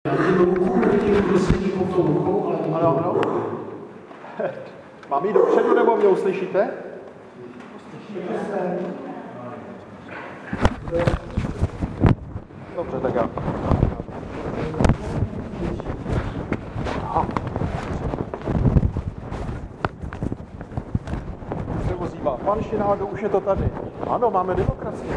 Ano. Mám jít dopředu, nebo mě uslyšíte? Dobře, tak já. Se ozývá. Pan Šinágo, už je to tady. Ano, máme demokracii.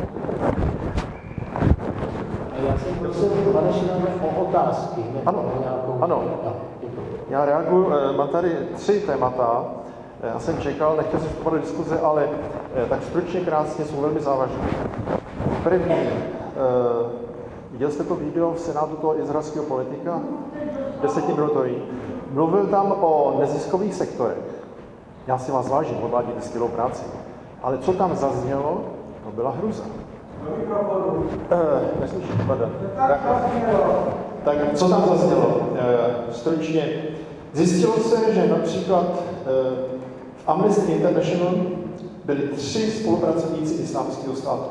Já jsem prosil, pane Šinágo, o otázky. Ano. Já reaguju, mám tady 3 témata. Já jsem čekal, nechtěl jsem vstupovat do diskuze, ale tak stručně, krásně, jsou velmi závažné. První, viděl jste to video v Senátu toho izraelského politika? 10minutový. Mluvil tam o neziskových sektorech. Já si vás vážím, odvádíte skvělou práci. Ale co tam zaznělo, to byla hruza. Neslyším, pardon. Tak co tam zaznělo? Stručně. Zjistilo se, že například v Amnesty International byli 3 spolupracovníci Islámského státu.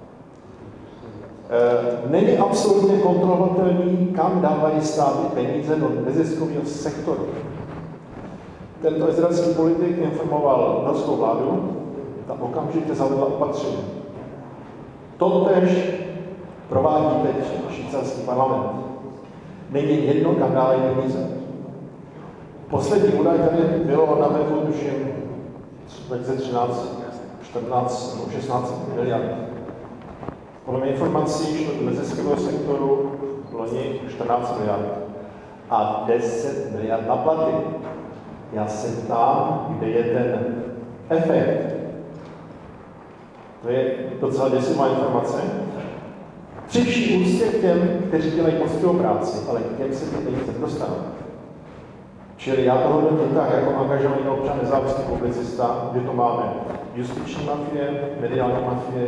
Není absolutně kontrolovatelný, kam dávají státy peníze do neziskového sektoru. Tento izraelský politik informoval norskou vládu, ta okamžitě zavedla opatření. Totež provádí teď švýcarský parlament. Není jedno, kam dávají peníze. Poslední údaj tady bylo na webu, tuším, 2013, 14 nebo 16 miliard. Podle mě informací šlo do neziskového sektoru loni 14 miliard a 10 miliard na platy. Já se ptám, kde je ten efekt. To je docela děsivá informace. Při vší úctě k těm, kteří dělají poctivou práci, ale k těm se ty peníze dostanou. Čili já to hodnotím tak, jako angažovaný občan, nezávislý publicista, kdy to máme justiční mafie, mediální mafie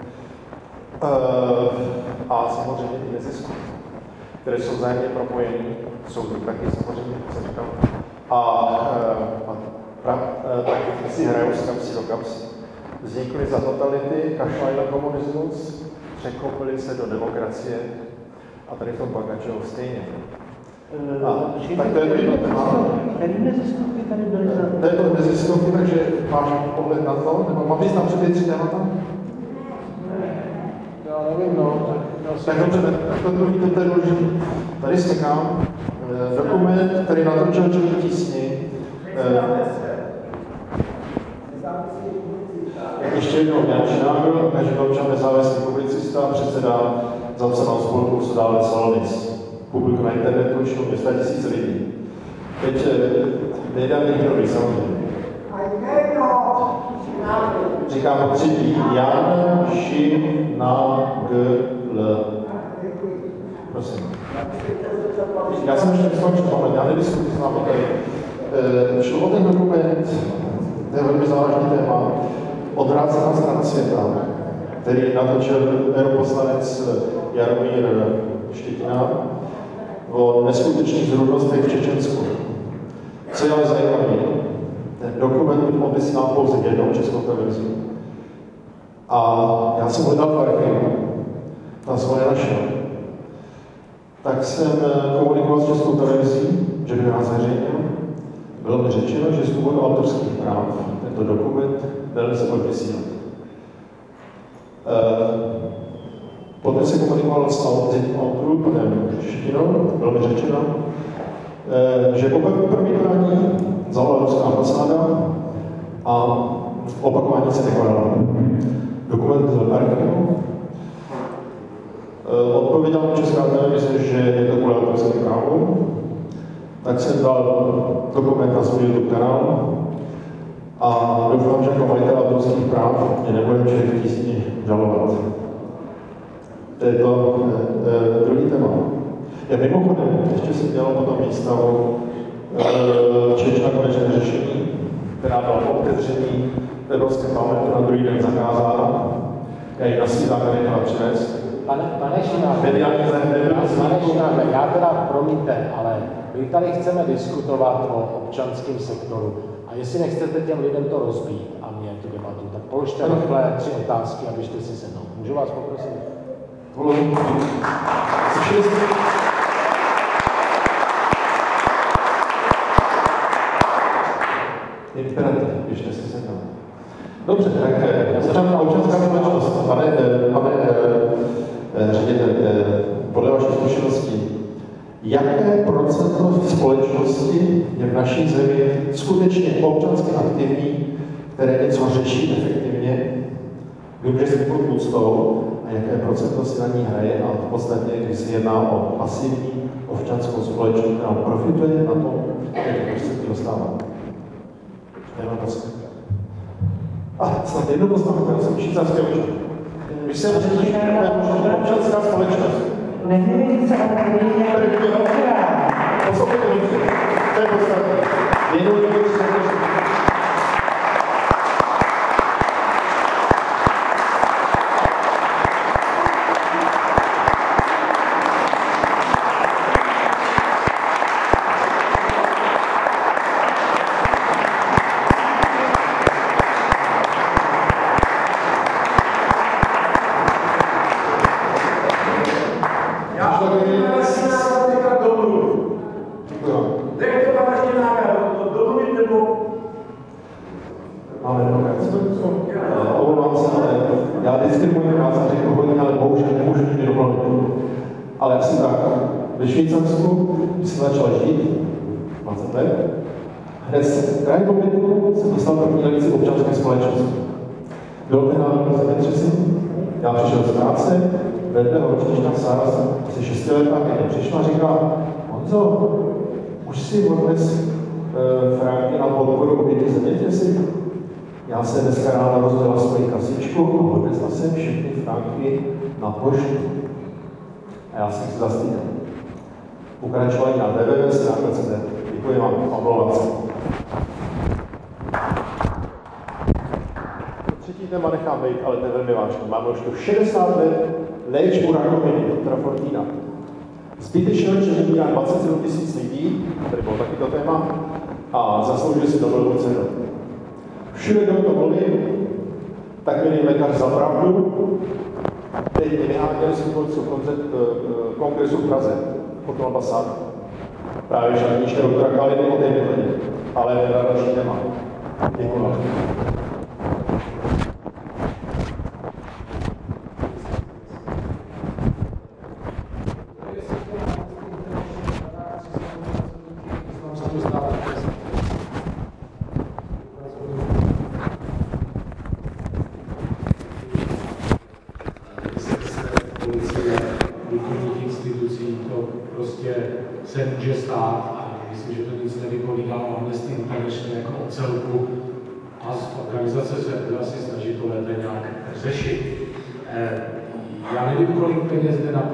a samozřejmě i nezisky, které jsou vzájemně propojeny, jsou to taky samozřejmě, jak jsem říkal, prakticky si hrajou z kapsy do kapsy. Vznikly za totality, kašlají na komunismus, překlopili se do demokracie a tady v tom pokračují stejně. Tak to je to jedno téma. Který neziskovky tady byly za... To je to neziskovky, takže máš pohled na to? Nebo mám říct napřed 3 témata? Já nevím, no. Tak dobře, to druhý, to je důležitý. Tady stekám dokument, který natočil Černý tísni. Ještě jednou, Jan Šinágo, angažovaný občan, nezávislý publicista, předseda zapsaného spolku Sodále Salonis. Publikum na internetu, čtu 200 000 lidí. Teď nejde nikdo samozřejmě. Říkám po 3. Jan Šinagl. Prosím. Já jsem ještě neskončil, já nediskutuji s námi tady. Šlo o ten dokument, to je velmi závažný téma, Odvrácená strana světa, který natočil europoslanec Jaromír Štětina o neskutečných zrůdnostech v Čečensku. Co je ale zajímavé, ten dokument byl obvysílán pouze jednou českou televizi. A já jsem hledal v archivu, tam jsem ho nenašel. Tak jsem komunikoval s českou televizí, že by nás zveřejnil. Bylo mi řečeno, že z důvodu autorských práv tento dokument nelze odvysílat. Poté se komunikoval s jedním autorů, panem Štětinou, bylo mi řečeno, že opakové promítání zavolala ruská ambasáda a opakování se nekonalo. Dokument byl v archivu. Odpověděla Česká televize, že je to kvůli autorským právům, tak jsem dal dokument na svůj YouTube kanál a doufám, že jako majitel autorských práv mě nebude Černý tísni žalovat. To je to druhý téma. Mimochodem, ještě jsem dělal potom výstavu Čečna konečné řešení, která byla po otevření v Evropském parlamentu na druhý den zakázána. Já ji na svý základ nechala přinést. Pane Šinágo, já teda promiňte, ale my tady chceme diskutovat o občanském sektoru. A jestli nechcete těm lidem to rozbít a mě tu debatu, tak položte rychle 3 otázky a běžte si se mnou. Můžu vás poprosit? imperativ, běžte si se tam. Dobře, tak občanská společnost, pane ředitel, podle vaší zkušenosti, jaké procento společnosti je v naší zemi skutečně občansky aktivní, které něco řeší efektivně, vymůže si pod úctou, a jaké procento si na ní hraje, a v podstatě, když se jedná o pasivní občanskou společnost, která profituje na tom, jak prostředky dostává. Nemám prosím. A snad jednu poznámku, já jsem švýcarské učil. Když se občanská společnost. Nevím, co poslouchejte dobře, to je podstatné. Věnujte se ve Švýcarsku, když jsem začal žít, 20 let, hned kraj pobytu jsem dostal první lekci občanské společnosti. Bylo to na zemětřesení, já přišel z práce, vedle ročničná Sára, asi 6 let, mě přišla a říká, Honzo, už si odnes franky na podporu oběti zemětřesení? Já jsem dneska ráno rozdělal svoji kasičku a odnesla jsem všechny franky na poštu. A já jsem si zastyděl. Pokračování na www.cz. Děkuji vám, omlouvám se. Třetí téma nechám být, ale to je velmi vážné. Máme už tu 60 let léčbu rakoviny doktora Fortína. Zbytečně léčení umírá 27 000 lidí, tady bylo taky to téma, a zasloužuje si Nobelovu cenu. Všude, kdo to mluví, tak měli lékař za pravdu. Teď mě vyháděli si kongresu v Praze, potom ambasádu. Právě žádníčka doktora Kaliny o té metodě, ale na další téma. Děkuji vám. se může stát, a myslím, že to nic nevypovídá o Amnesty International jako o celku, a organizace se bude asi snažit to lépe nějak řešit. Já nevím, kolik peněz jde na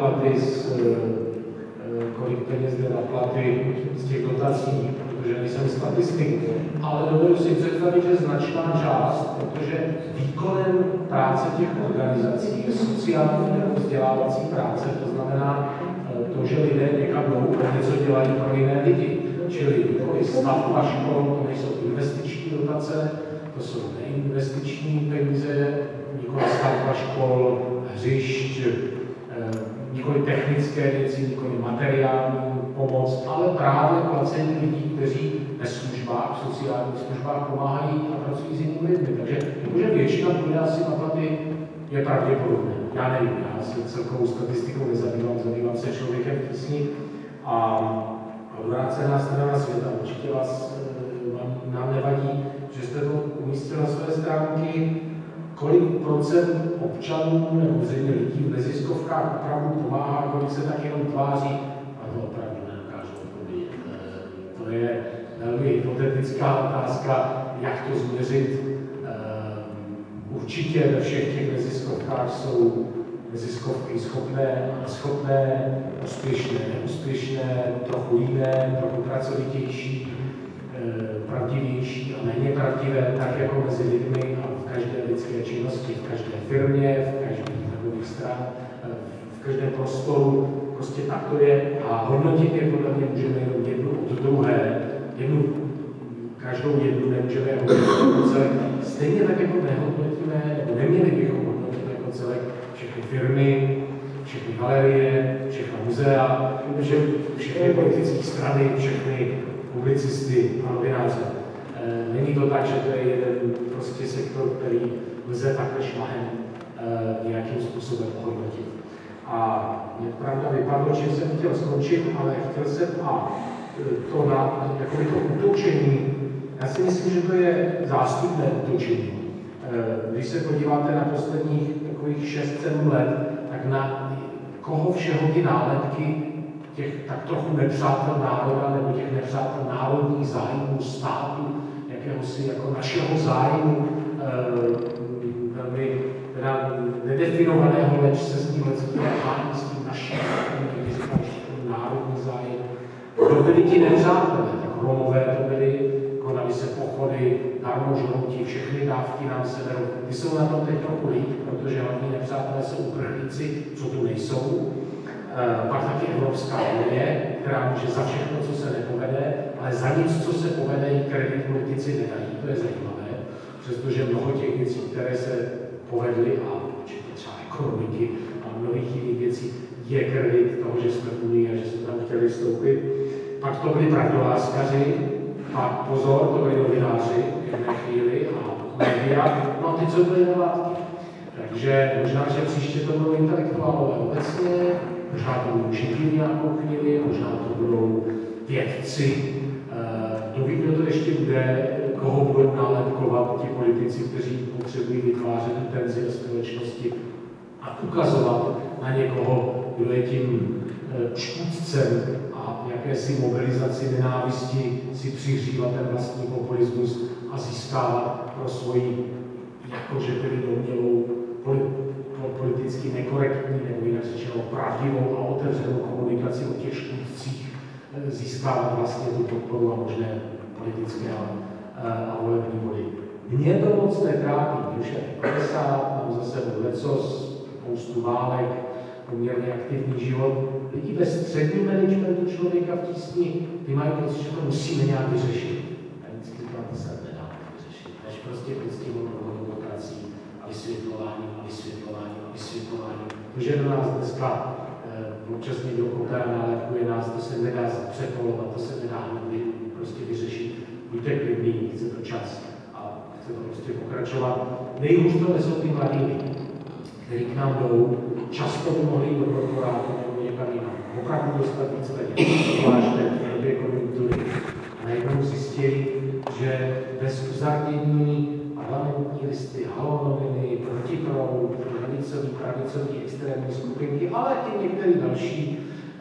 platy, z těch dotací, protože nejsem statistik, ale dovedu si představit, že značná část, protože výkonem práce těch organizací je sociální nebo vzdělávací práce, to znamená to, že lidé někam jdou a něco dělají pro jiné lidi. Čili stavba škol, to nejsou investiční dotace, to jsou neinvestiční peníze, nikoli stavba škol, hřišť, nikoli technické věci, nikoli materiální pomoc, ale právě placení lidí, kteří ve službách, v sociálních službách pomáhají a pracují s jinými lidmi. Takže většina půjde asi na platy je pravděpodobné. Já nevím, já se celkovou statistikou zabývám se člověkem v tísni a odvrácená strana světa. Určitě nám nevadí, že jste to umístil na své stránky, kolik procent občanů nebo zřejmě lidí v neziskovkách opravdu pomáhá, kolik se tak jenom tváří, a to opravdu nedokážu odpovědět. To je velmi hypotetická otázka, jak to změřit. Určitě ve všech těch neziskovkách jsou neziskovky schopné, úspěšné, neúspěšné, trochu jiné, trochu pracovitější, pravdivější a méně pravdivé, tak jako mezi lidmi a v každé lidské činnosti, v každé firmě, v každých webových stran, v každém prostoru. Prostě tak to je a hodnotit je podle mě můžeme jenom jednu od druhé, každou jednu nemůžeme hodnotit jako celek. Stejně tak jako nehodnotíme, nebo neměli bychom hodnotit jako celek všechny firmy, všechny galerie, všechna muzea, všechny politické strany, všechny publicisty a novináře. Není to tak, že to je jeden prostě sektor, který lze takhle šmahem nějakým způsobem hodnotit. A je pravda, vypadlo, že jsem chtěl skončit, ale chtěl jsem to útočení. Já si myslím, že to je zástupné útočení. Když se podíváte na posledních takových 6-7 let, tak na koho všeho ty nálepky těch tak trochu nepřátel národa nebo těch nepřátel národních zájmů státu, jakéhosi jako našeho zájmu, velmi teda nedefinovaného, leč se s tím hání, s tím naším, když říkám, národní zájem. To byli ti nepřátelé, tak Romové to byli, konaly se pochody, darmožrouti, všechny dávky nám seberou. Ty jsou na tom teď trochu líp, protože hlavní nepřátelé jsou uprchlíci, co tu nejsou. Pak taky Evropská unie, která může za všechno, co se nepovede, ale za nic, co se povede, jí kredit politici nedají. To je zajímavé, přestože mnoho těch věcí, které se povedly, a určitě třeba ekonomiky a mnohých jiných věcí, je kredit toho, že jsme v Unii a že jsme tam chtěli vstoupit. Pak to byli pravdoláskaři, pak pozor, to byli novináři v jedné chvíli a média, no a teď jsou byly nevládky. Takže možná, že příště to budou intelektuálové obecně, možná to budou židli nějakou chvíli, možná to budou vědci. Kdo ví, kdo to ještě bude, koho budou nálepkovat ti politici, kteří potřebují vytvářet tenzi ve společnosti a ukazovat na někoho, kdo je tím škůdcem a jakési mobilizaci nenávisti si přihřívat ten vlastní populismus a získávat pro svoji, jakože tedy domnělou, politicky nekorektní, nebo jinak řečeno pravdivou a otevřenou komunikaci o těch škůdcích, získávat vlastně tu podporu a možné politické a volební body. Mě to moc netrápí, už je 50, mám za sebou lecos, spoustu válek, poměrně aktivní život. Lidi ve středním managementu člověka v tísni, ty mají pocit, že to musíme nějak vyřešit. A vždycky to se nedá vyřešit. Než prostě poctivou demokracii a vysvětlováním a vysvětlováním a vysvětlováním. Protože do nás dneska občas někdo koupá nálepkuje nás, to se nedá přepolovat, to se nedá prostě vyřešit. Buďte klidný, chce to čas a chce to prostě pokračovat. Nejhůř to nesou ty mladí lidi, kteří k nám jdou, často by mohli jít do korporátu nebo někam jinam. Opravdu dostat víc peněz, zvlášť v době konjunktury. A najednou zjistili, že bez uzardění parlamentní listy, halonoviny, protiproud, pravicový extrémní skupinky, ale i některé další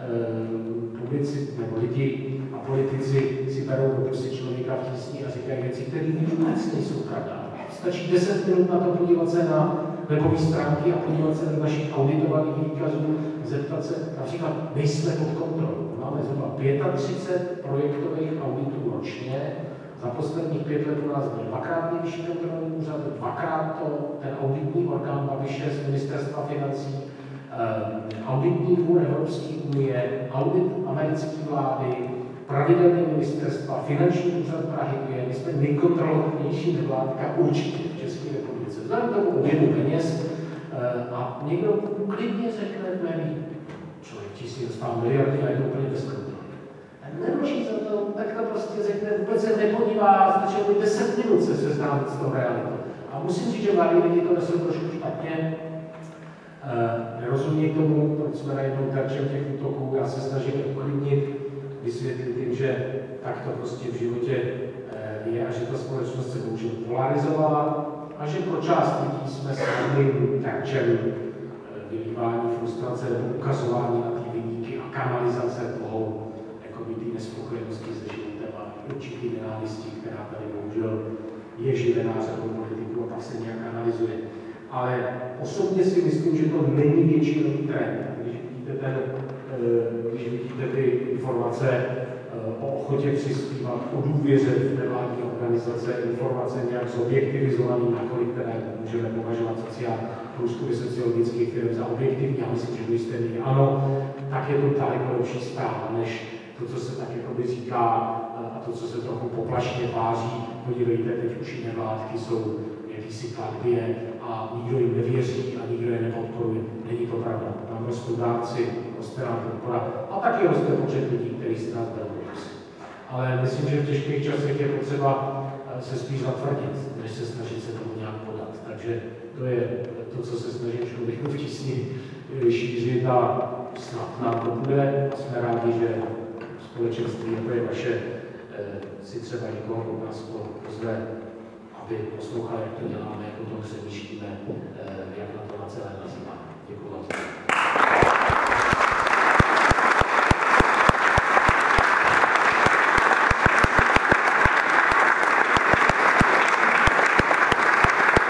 publici nebo lidi a politici si berou do pusy člověka v tísni a říkají věci, které vůbec nejsou pravda. Stačí 10 minut na to podívat se na webové stránky a podívat se do našich auditovaných výkazů, zeptat se, například nejsme pod kontrolou. Máme zhruba 35 projektových auditů ročně. Za posledních 5 let u nás byl dvakrát nejvyšší kontrolní úřad, dvakrát ten auditní orgán Babiše z ministerstva financí, auditní dvůr Evropské unie, audit americké vlády, pravidelné ministerstva, finanční úřad Prahy 2, my jsme nejkontrolovanější nevládka určitě v České republice. Vzhledem tomu objemu peněz a někdo klidně řekne v médiích, člověk si dostává miliardy a je to úplně bez kontroly. Nemůže za to, tak to prostě řekne, vůbec se nepodívá, stačí 10 minut se seznámit s tou realitou. A musím říct, že mladí lidi to nesou trošku špatně, nerozumí tomu, proč jsme najednou terčem těch útoků. Já se snažím uklidnit, vysvětlit jim, že tak to prostě v životě je a že ta společnost se bohužel polarizovala a že pro část lidí jsme snadným terčem vylívání frustrace nebo ukazování na ty viníky a kanalizace toho ty nespokojenosti se životem a určitý nenávistí, která tady bohužel je živená řadou politiků a pak se nějak analyzuje. Ale osobně si myslím, že to není většinový trend. Když vidíte ty informace o ochotě přispívat, o důvěře v nevládní organizace, informace nějak zobjektivizovaný, nakolik které můžeme považovat průzkumy sociologických firm za objektivní, já myslím, že do jisté míry ano, tak je to daleko lepší zpráva, než to, co se tak jakoby říká a to, co se trochu poplašně tváří. Podívejte, teď už i nevládky jsou jakýsi kladbě a nikdo jim nevěří a nikdo je nepodporuje. Není to pravda. Tam rostou dárci, roste nám podpora a taky roste počet lidí, kteří si nás berou. Ale myslím, že v těžkých časech je potřeba se spíš zatvrdit, než se snažit se tomu nějak podat. Takže to je to, co se snažím Člověku v tísni šířit a snad nám to bude. A jsme rádi, že společenství, jako je vaše, si třeba někoho od nás pozve, aby poslouchal, jak to děláme, jak o tom přemýšlíme, jak na to na celé nazýváme. Děkuji vám.